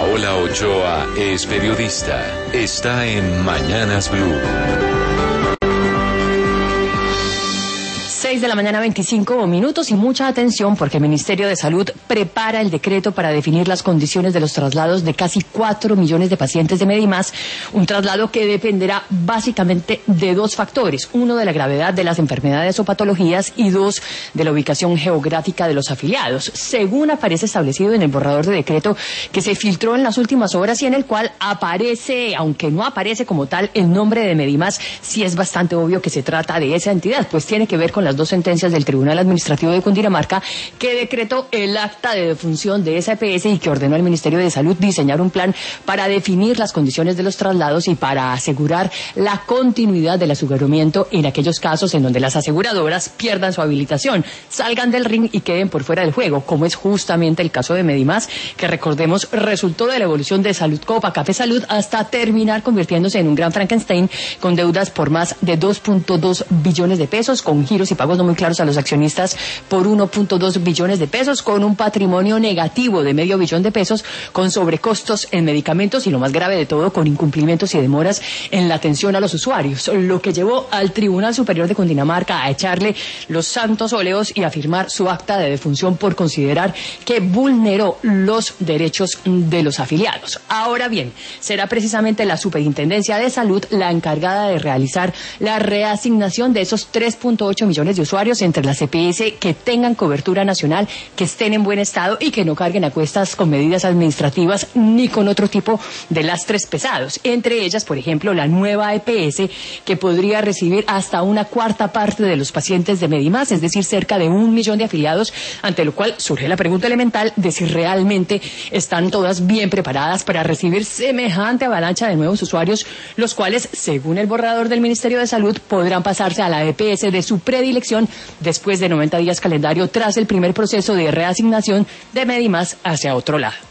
Paola Ochoa es periodista. Está en Mañanas Blue. 6 de la mañana, 25 minutos, y mucha atención porque el Ministerio de Salud prepara el decreto para definir las condiciones de los traslados de casi 4 millones de pacientes de Medimás, un traslado que dependerá básicamente de dos factores: uno, de la gravedad de las enfermedades o patologías, y dos, de la ubicación geográfica de los afiliados, según aparece establecido en el borrador de decreto que se filtró en las últimas horas y en el cual aparece, aunque no aparece como tal el nombre de Medimás. Sí es bastante obvio que se trata de esa entidad, pues tiene que ver con las dos sentencias del Tribunal Administrativo de Cundinamarca que decretó el acta de defunción de esa EPS y que ordenó al Ministerio de Salud diseñar un plan para definir las condiciones de los traslados y para asegurar la continuidad del aseguramiento en aquellos casos en donde las aseguradoras pierdan su habilitación, salgan del ring y queden por fuera del juego, como es justamente el caso de Medimás, que recordemos resultó de la evolución de Salud Copa Café Salud hasta terminar convirtiéndose en un gran Frankenstein con deudas por más de 2.2 billones de pesos, con giros y pagos no muy claros a los accionistas por 1.2 billones de pesos, con un patrimonio negativo de $500 millón de pesos, con sobrecostos en medicamentos y, lo más grave de todo, con incumplimientos y demoras en la atención a los usuarios, lo que llevó al Tribunal Superior de Cundinamarca a echarle los santos óleos y a firmar su acta de defunción por considerar que vulneró los derechos de los afiliados. Ahora bien, será precisamente la Superintendencia de Salud la encargada de realizar la reasignación de esos 3.8 millones de usuarios entre las EPS que tengan cobertura nacional, que estén en buen estado y que no carguen a cuestas con medidas administrativas ni con otro tipo de lastres pesados. Entre ellas, por ejemplo, la nueva EPS, que podría recibir hasta una cuarta parte de los pacientes de Medimás, es decir, cerca de 1 millón de afiliados, ante lo cual surge la pregunta elemental de si realmente están todas bien preparadas para recibir semejante avalancha de nuevos usuarios, los cuales, según el borrador del Ministerio de Salud, podrán pasarse a la EPS de su predilección después de 90 días calendario tras el primer proceso de reasignación de Medimás hacia otro lado.